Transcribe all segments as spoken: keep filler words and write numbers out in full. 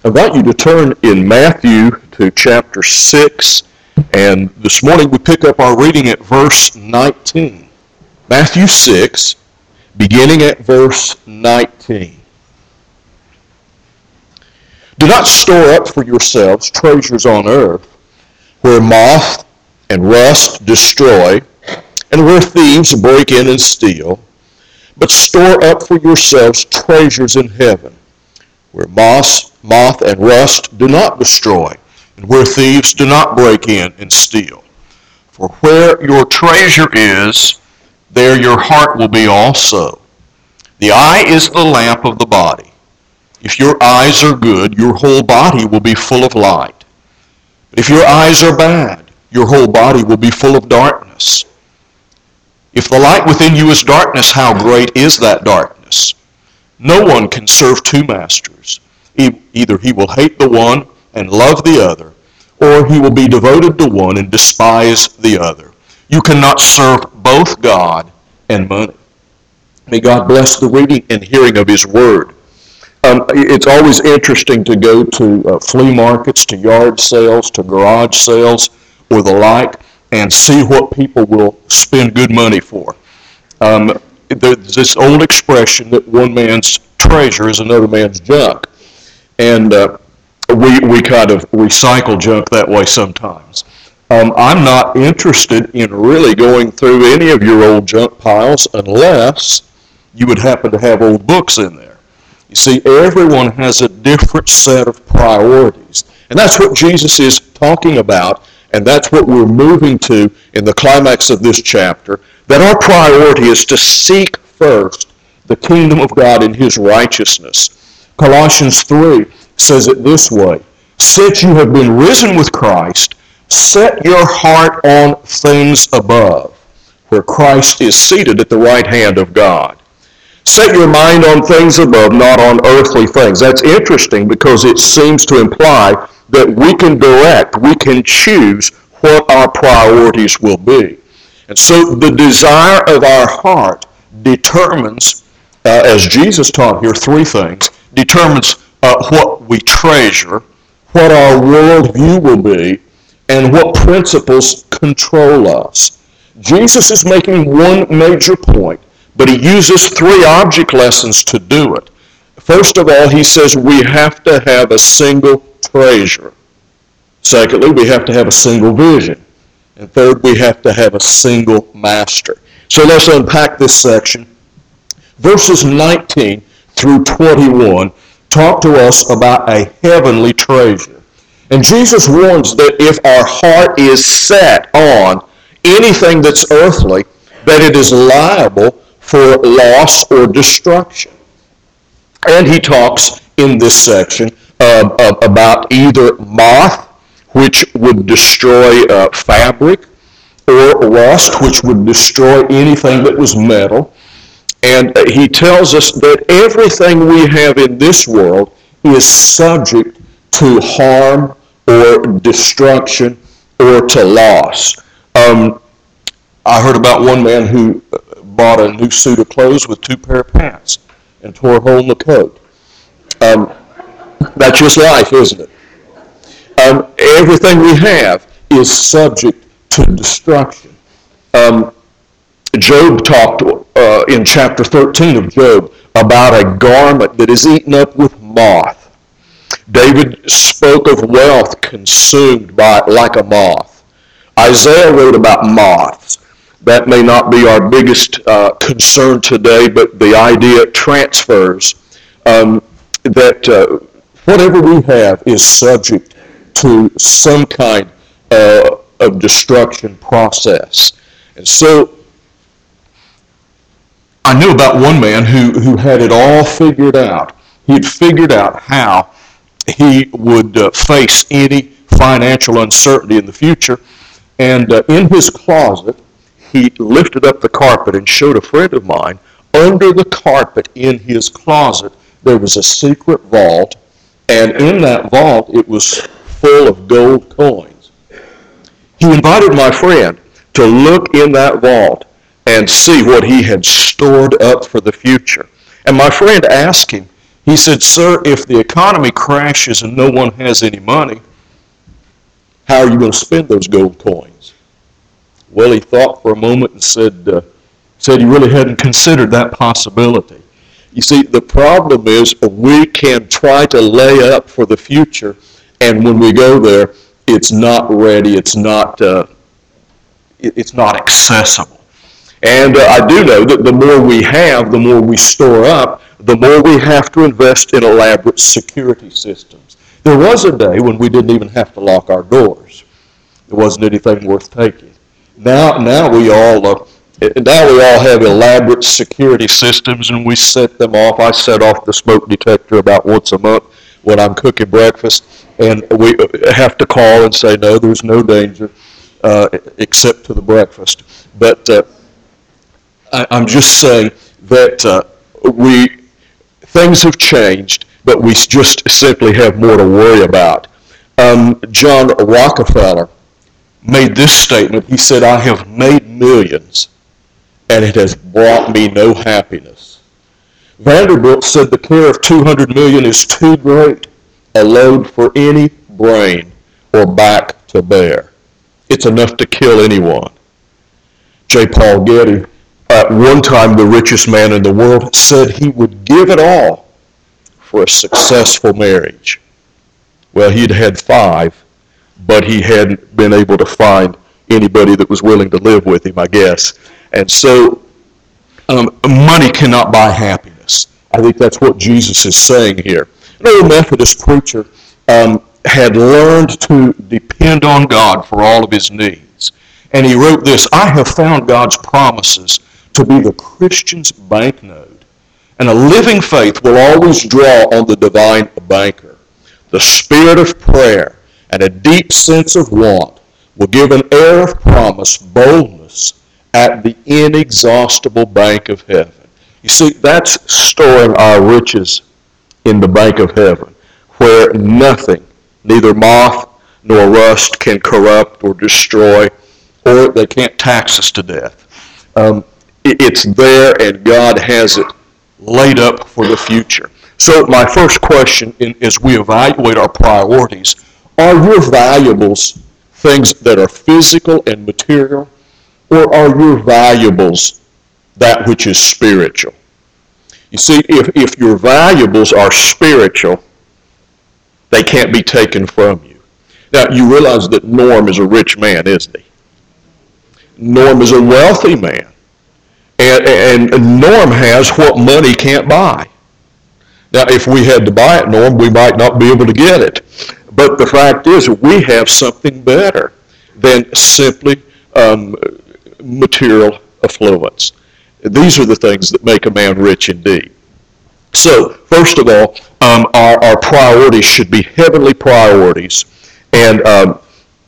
I invite you to turn in Matthew to chapter six, and this morning we pick up our reading at verse nineteen. Matthew six, beginning at verse nineteen. Do not store up for yourselves treasures on earth, where moth and rust destroy, and where thieves break in and steal, but store up for yourselves treasures in heaven, where moth, moth and rust do not destroy, and where thieves do not break in and steal. For where your treasure is, there your heart will be also. The eye is the lamp of the body. If your eyes are good, your whole body will be full of light. But if your eyes are bad, your whole body will be full of darkness. If the light within you is darkness, how great is that darkness? No one can serve two masters. Either he will hate the one and love the other, or he will be devoted to one and despise the other. You cannot serve both God and money. May God bless the reading and hearing of his word. Um, it's always interesting to go to uh, flea markets, to yard sales, to garage sales, or the like, and see what people will spend good money for. Um, there's this old expression that one man's treasure is another man's junk. And uh, we we kind of recycle junk that way sometimes. Um, I'm not interested in really going through any of your old junk piles unless you would happen to have old books in there. You see, everyone has a different set of priorities. And that's what Jesus is talking about, and that's what we're moving to in the climax of this chapter, that our priority is to seek first the kingdom of God and his righteousness. Colossians three says it this way, since you have been risen with Christ, set your heart on things above, where Christ is seated at the right hand of God. Set your mind on things above, not on earthly things. That's interesting because it seems to imply that we can direct, we can choose what our priorities will be. And so the desire of our heart determines, uh, as Jesus taught here, three things, determines uh, what we treasure, what our worldview will be, and what principles control us. Jesus is making one major point, but he uses three object lessons to do it. First of all, he says we have to have a single treasure. Secondly, we have to have a single vision. And third, we have to have a single master. So let's unpack this section. Verses nineteen through twenty-one talk to us about a heavenly treasure. And Jesus warns that if our heart is set on anything that's earthly, that it is liable for loss or destruction. And he talks in this section uh, about either moth, which would destroy uh, fabric, or rust, which would destroy anything that was metal. And he tells us that everything we have in this world is subject to harm or destruction or to loss. Um, I heard about one man who bought a new suit of clothes with two pair of pants and tore a hole in the coat. Um, that's just life, isn't it? Um, everything we have is subject to destruction. Um, Job talked uh, in chapter thirteen of Job about a garment that is eaten up with moth. David spoke of wealth consumed by like a moth. Isaiah wrote about moths. That may not be our biggest uh, concern today, but the idea transfers um, that uh, whatever we have is subject to some kind uh, of destruction process. And so I knew about one man who, who had it all figured out. He had figured out how he would uh, face any financial uncertainty in the future. And uh, in his closet, he lifted up the carpet and showed a friend of mine, under the carpet in his closet, there was a secret vault, and in that vault, it was full of gold coins. He invited my friend to look in that vault and see what he had stored up for the future. And my friend asked him, He said, sir, if the economy crashes and no one has any money, how are you going to spend those gold coins? Well, he thought for a moment and said, uh, said he really hadn't considered that possibility. You see, the problem is we can try to lay up for the future, and when we go there, it's not ready, it's not, uh, it's not accessible. And uh, I do know that the more we have, the more we store up, the more we have to invest in elaborate security systems. There was a day when we didn't even have to lock our doors. There wasn't anything worth taking. Now, now we all uh, now we all have elaborate security systems, and we set them off. I set off the smoke detector about once a month when I'm cooking breakfast, and we have to call and say, no, there's no danger uh, except to the breakfast. But uh, I, I'm just saying that uh, we things have changed, but we just simply have more to worry about. Um, John Rockefeller made this statement. He said, I have made millions, and it has brought me no happiness. Vanderbilt said the care of two hundred million is too great a load for any brain or back to bear. It's enough to kill anyone. J. Paul Getty, at one time the richest man in the world, said he would give it all for a successful marriage. Well, he'd had five, but he hadn't been able to find anybody that was willing to live with him, I guess. And so um, money cannot buy happiness. I think that's what Jesus is saying here. An old Methodist preacher um, had learned to depend on God for all of his needs. And he wrote this, I have found God's promises to be the Christian's banknote, and a living faith will always draw on the divine banker. The spirit of prayer and a deep sense of want will give an air of promise, boldness, at the inexhaustible bank of heaven. You see, that's storing our riches in the bank of heaven, where nothing, neither moth nor rust, can corrupt or destroy, or they can't tax us to death. Um, it's there, and God has it laid up for the future. So my first question in, as we evaluate our priorities, are your valuables things that are physical and material, or are your valuables that which is spiritual? You see, if, if your valuables are spiritual, they can't be taken from you. Now, you realize that Norm is a rich man, isn't he? Norm is a wealthy man. And, and Norm has what money can't buy. Now, if we had to buy it, Norm, we might not be able to get it. But the fact is, we have something better than simply um, material affluence. These are the things that make a man rich indeed. So, first of all, um, our, our priorities should be heavenly priorities, and um,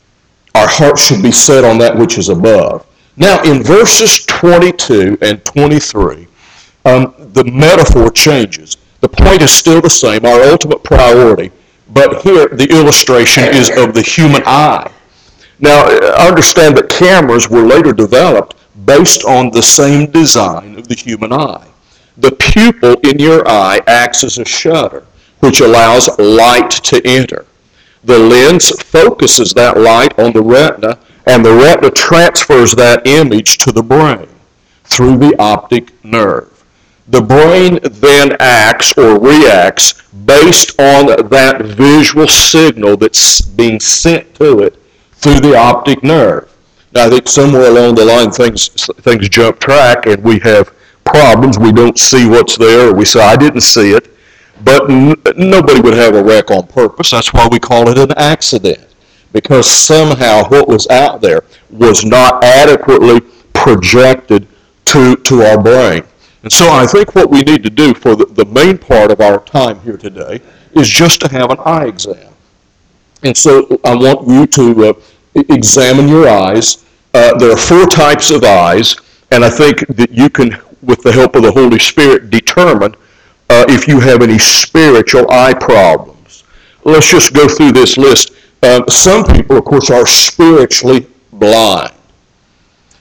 our hearts should be set on that which is above. Now, in verses twenty-two and twenty-three, um, the metaphor changes. The point is still the same, our ultimate priority, but here the illustration is of the human eye. Now, understand that cameras were later developed based on the same design of the human eye. The pupil in your eye acts as a shutter, which allows light to enter. The lens focuses that light on the retina, and the retina transfers that image to the brain through the optic nerve. The brain then acts or reacts based on that visual signal that's being sent to it through the optic nerve. Now, I think somewhere along the line things things jump track and we have problems. We don't see what's there, or we say, I didn't see it. But n- nobody would have a wreck on purpose. That's why we call it an accident, because somehow what was out there was not adequately projected to, to our brain. And so I think what we need to do for the, the main part of our time here today is just to have an eye exam. And so I want you to uh, examine your eyes. Uh, there are four types of eyes, and I think that you can, with the help of the Holy Spirit, determine uh, if you have any spiritual eye problems. Let's just go through this list. Uh, some people, of course, are spiritually blind.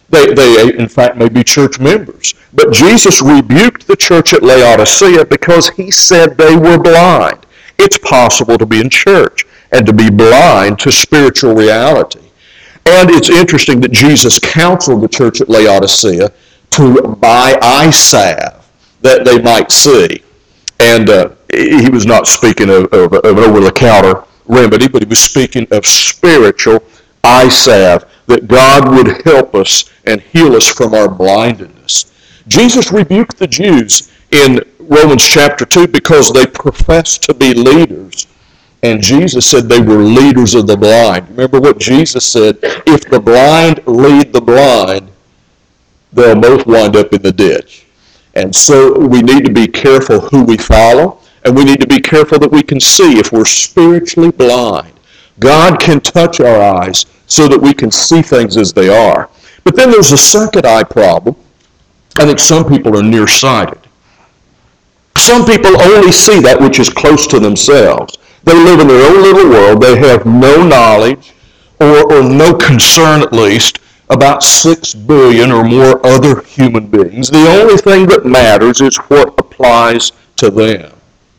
They, they, in fact, may be church members. But Jesus rebuked the church at Laodicea because he said they were blind. It's possible to be in church and to be blind to spiritual reality. And it's interesting that Jesus counseled the church at Laodicea to buy eye salve that they might see. And uh, he was not speaking of, of, of an over-the-counter remedy, but he was speaking of spiritual eye salve, that God would help us and heal us from our blindness. Jesus rebuked the Jews in Romans chapter two because they professed to be leaders. And Jesus said they were leaders of the blind. Remember what Jesus said, if the blind lead the blind, they'll both wind up in the ditch. And so we need to be careful who we follow, and we need to be careful that we can see if we're spiritually blind. God can touch our eyes so that we can see things as they are. But then there's a second eye problem. I think some people are nearsighted. Some people only see that which is close to themselves. They live in their own little world. They have no knowledge or, or no concern, at least, about six billion or more other human beings. The only thing that matters is what applies to them.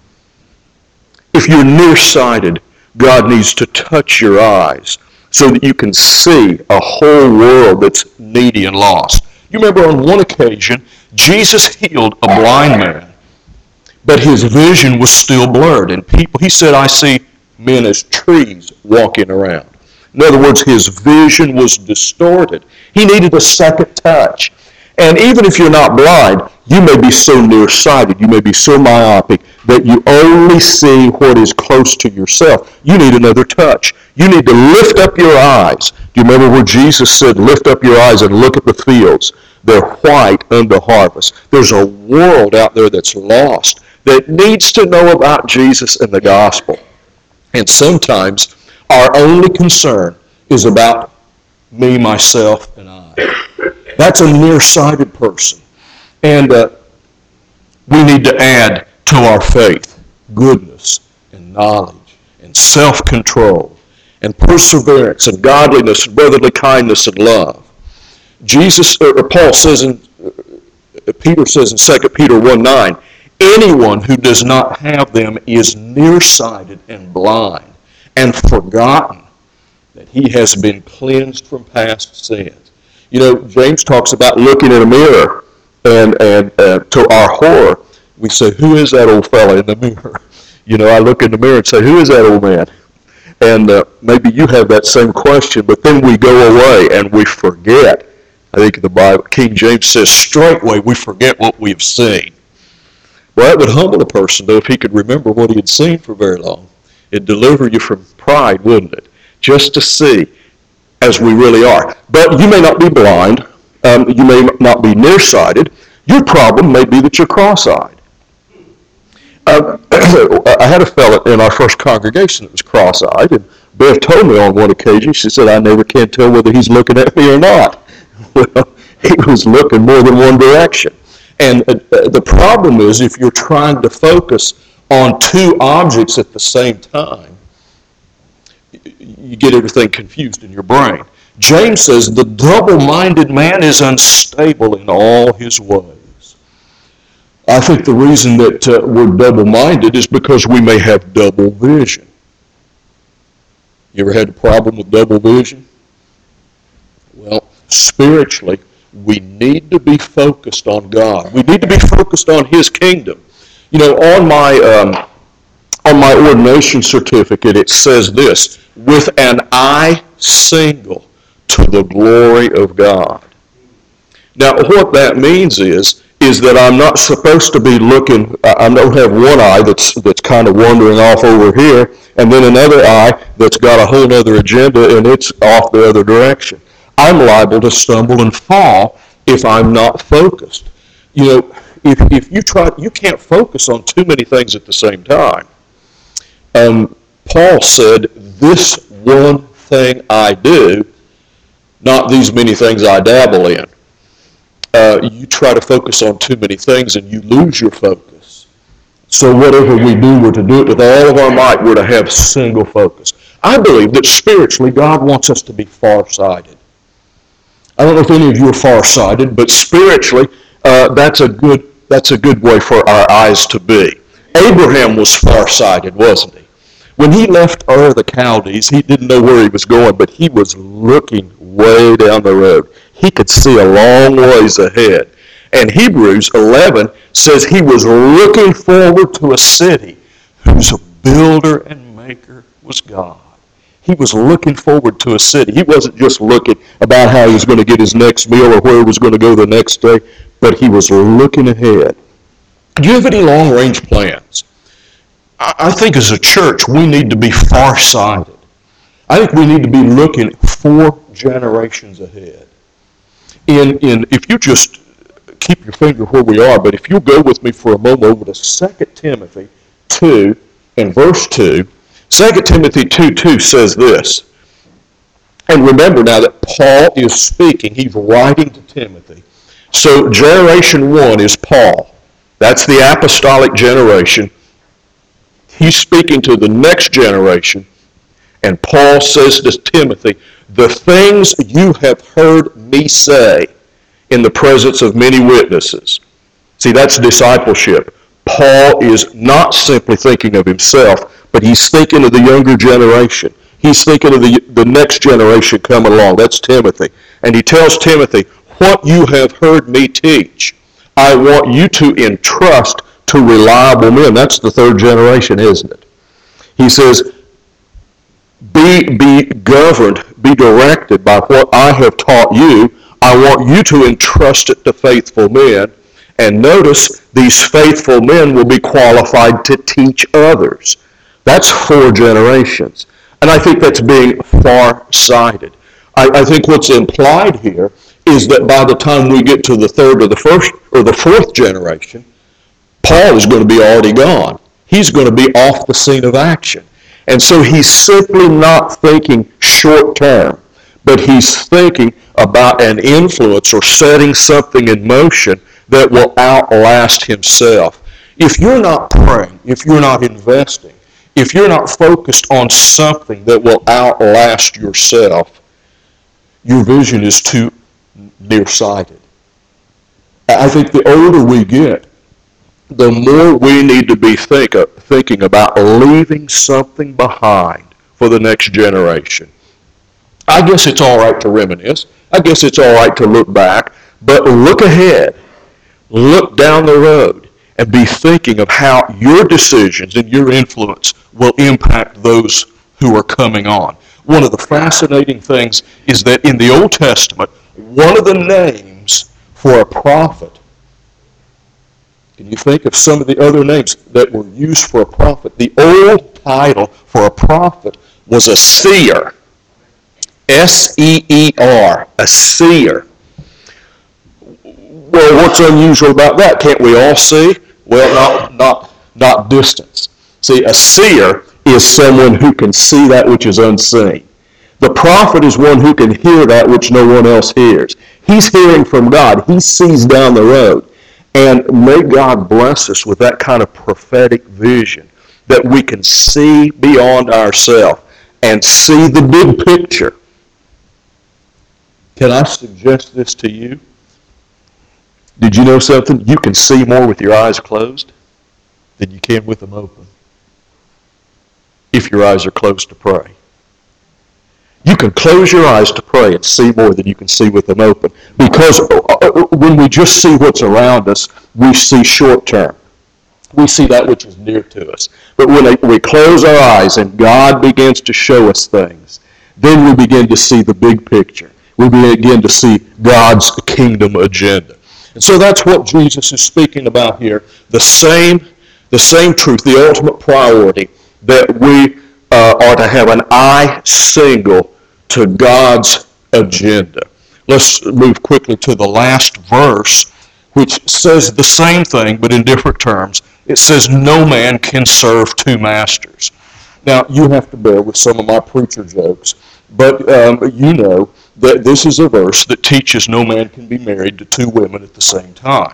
If you're nearsighted, God needs to touch your eyes so that you can see a whole world that's needy and lost. You remember on one occasion, Jesus healed a blind man, but his vision was still blurred. And people, he said, I see men as trees walking around. In other words, his vision was distorted. He needed a second touch. And even if you're not blind, you may be so nearsighted, you may be so myopic that you only see what is close to yourself. You need another touch. You need to lift up your eyes. Do you remember where Jesus said, lift up your eyes and look at the fields? They're white unto harvest. There's a world out there that's lost, that needs to know about Jesus and the gospel. And sometimes our only concern is about me, myself, and I. That's a nearsighted person. And uh, we need to add to our faith goodness and knowledge and self-control and perseverance and godliness and brotherly kindness and love. Jesus, or Paul says in, Peter says in Second Peter one nine, anyone who does not have them is nearsighted and blind and forgotten that he has been cleansed from past sins. You know, James talks about looking in a mirror, and, and uh, to our horror, we say, who is that old fella in the mirror? You know, I look in the mirror and say, who is that old man? And uh, maybe you have that same question, but then we go away and we forget. I think the Bible, King James says, straightway we forget what we have seen. Well, that would humble a person, though, if he could remember what he had seen for very long. It'd deliver you from pride, wouldn't it? Just to see as we really are. But you may not be blind. Um, you may not be nearsighted. Your problem may be that you're cross-eyed. Uh, I had a fellow in our first congregation that was cross-eyed, and Beth told me on one occasion, she said, I never can tell whether he's looking at me or not. Well, he was looking more than one direction. And uh, the problem is, if you're trying to focus on two objects at the same time, you get everything confused in your brain. James says, the double-minded man is unstable in all his ways. I think the reason that uh, we're double-minded is because we may have double vision. You ever had a problem with double vision? Well, spiritually, we need to be focused on God. We need to be focused on His kingdom. You know, on my um, on my ordination certificate, it says this, with an eye single to the glory of God. Now, what that means is, is that I'm not supposed to be looking, I don't have one eye that's that's kind of wandering off over here, and then another eye that's got a whole other agenda and it's off the other direction. I'm liable to stumble and fall if I'm not focused. You know, if, if you try, you can't focus on too many things at the same time. Um, Paul said, this one thing I do, not these many things I dabble in. Uh, you try to focus on too many things and you lose your focus. So whatever we do, we're to do it with all of our might. We're to have single focus. I believe that spiritually God wants us to be far-sighted. I don't know if any of you are farsighted, but spiritually, uh, that's a good that's a good way for our eyes to be. Abraham was farsighted, wasn't he? When he left Ur of the Chaldees, he didn't know where he was going, but he was looking way down the road. He could see a long ways ahead. And Hebrews eleven says he was looking forward to a city whose builder and maker was God. He was looking forward to a city. He wasn't just looking about how he was going to get his next meal or where he was going to go the next day, but he was looking ahead. Do you have any long-range plans? I think as a church, we need to be far-sighted. I think we need to be looking four generations ahead. In, in, if you just keep your finger where we are, but if you'll go with me for a moment over to Second Timothy two and verse two, Second Timothy two two says this. And remember now that Paul is speaking. He's writing to Timothy. So generation one is Paul. That's the apostolic generation. He's speaking to the next generation. And Paul says to Timothy, the things you have heard me say in the presence of many witnesses. See, that's discipleship. Paul is not simply thinking of himself, but he's thinking of the younger generation. He's thinking of the, the next generation coming along. That's Timothy. And he tells Timothy, what you have heard me teach, I want you to entrust to reliable men. That's the third generation, isn't it? He says, be, be governed, be directed by what I have taught you. I want you to entrust it to faithful men. And notice, these faithful men will be qualified to teach others. That's four generations. And I think that's being far-sighted. I, I think what's implied here is that by the time we get to the third or the first or the fourth generation, Paul is going to be already gone. He's going to be off the scene of action. And so he's simply not thinking short-term, but he's thinking about an influence or setting something in motion that will outlast himself. If you're not praying, if you're not investing, if you're not focused on something that will outlast yourself, your vision is too nearsighted. I think the older we get, the more we need to be think, uh, thinking about leaving something behind for the next generation. I guess it's all right to reminisce. I guess it's all right to look back, but look ahead. Look down the road and be thinking of how your decisions and your influence will impact those who are coming on. One of the fascinating things is that in the Old Testament, one of the names for a prophet, can you think of some of the other names that were used for a prophet? The old title for a prophet was a seer. S E E R, a seer. Well, what's unusual about that? Can't we all see? Well, not, not, not distance. See, a seer is someone who can see that which is unseen. The prophet is one who can hear that which no one else hears. He's hearing from God. He sees down the road. And may God bless us with that kind of prophetic vision, that we can see beyond ourselves and see the big picture. Can I suggest this to you? Did you know something? You can see more with your eyes closed than you can with them open, if your eyes are closed to pray. You can close your eyes to pray and see more than you can see with them open. Because when we just see what's around us, we see short term. We see that which is near to us. But when we close our eyes and God begins to show us things, then we begin to see the big picture. We begin to see God's kingdom agenda. And so that's what Jesus is speaking about here. The same, the same truth, the ultimate priority, that we uh, are to have an eye single to God's agenda. Let's move quickly to the last verse, which says the same thing, but in different terms. It says, no man can serve two masters. Now, you have to bear with some of my preacher jokes, but um, you know that this is a verse that teaches no man can be married to two women at the same time.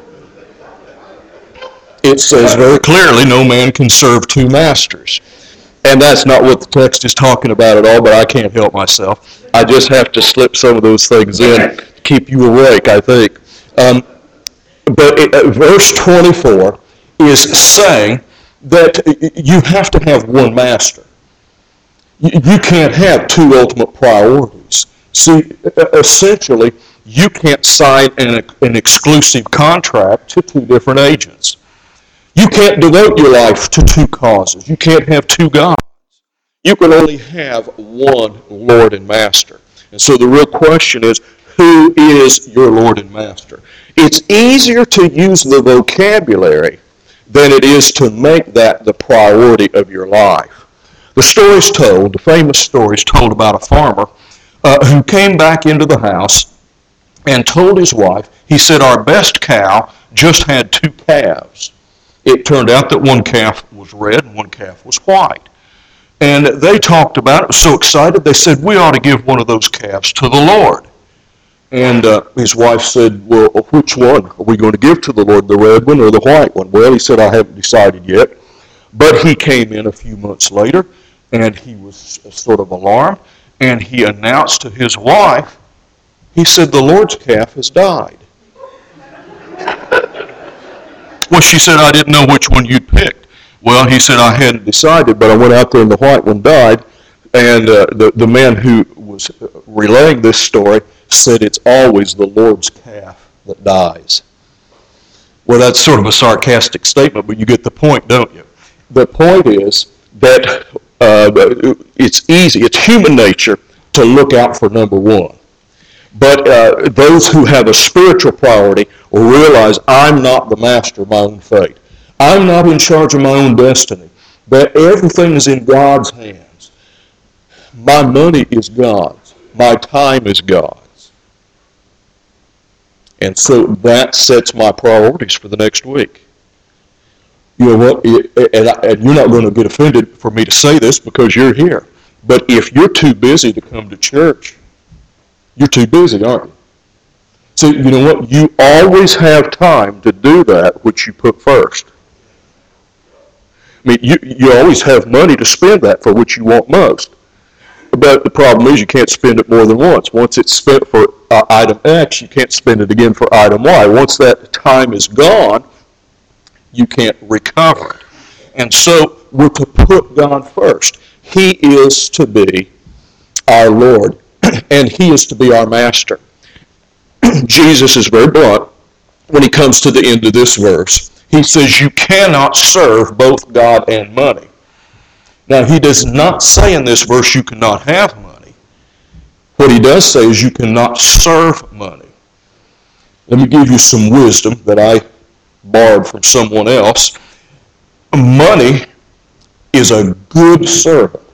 It says very clearly no man can serve two masters. And that's not what the text is talking about at all, but I can't help myself. I just have to slip some of those things in to keep you awake, I think. Um, but it, uh, verse twenty-four is saying that you have to have one master. You, you can't have two ultimate priorities. See, essentially, you can't sign an, an exclusive contract to two different agents. You can't devote your life to two causes. You can't have two gods. You can only have one Lord and Master. And so the real question is, who is your Lord and Master? It's easier to use the vocabulary than it is to make that the priority of your life. The story's told, the famous story's told about a farmer uh, who came back into the house and told his wife, he said, our best cow just had two calves. It turned out that one calf was red and one calf was white. And they talked about it, was so excited, they said, we ought to give one of those calves to the Lord. And uh, his wife said, well, which one are we going to give to the Lord, the red one or the white one? Well, he said, I haven't decided yet. But he came in a few months later, and he was sort of alarmed, and he announced to his wife, he said, the Lord's calf has died. Well, she said, I didn't know which one you'd picked. Well, he said, I hadn't decided, but I went out there and the white one died. And uh, the, the man who was relaying this story said, it's always the Lord's calf that dies. Well, that's sort of a sarcastic statement, but you get the point, don't you? The point is that uh, it's easy, it's human nature to look out for number one. But uh, those who have a spiritual priority will realize I'm not the master of my own fate. I'm not in charge of my own destiny. But everything is in God's hands. My money is God's. My time is God's. And so that sets my priorities for the next week. You know what? And, I, and you're not going to get offended for me to say this because you're here. But if you're too busy to come to church, you're too busy, aren't you? So you know what? You always have time to do that which you put first. I mean, you, you always have money to spend that for which you want most. But the problem is you can't spend it more than once. Once it's spent for uh, item X, you can't spend it again for item Y. Once that time is gone, you can't recover it. And so we're to put God first. He is to be our Lord, and He is to be our Master. Jesus is very blunt when he comes to the end of this verse. He says, you cannot serve both God and money. Now, he does not say in this verse you cannot have money. What he does say is you cannot serve money. Let me give you some wisdom that I borrowed from someone else. Money is a good servant.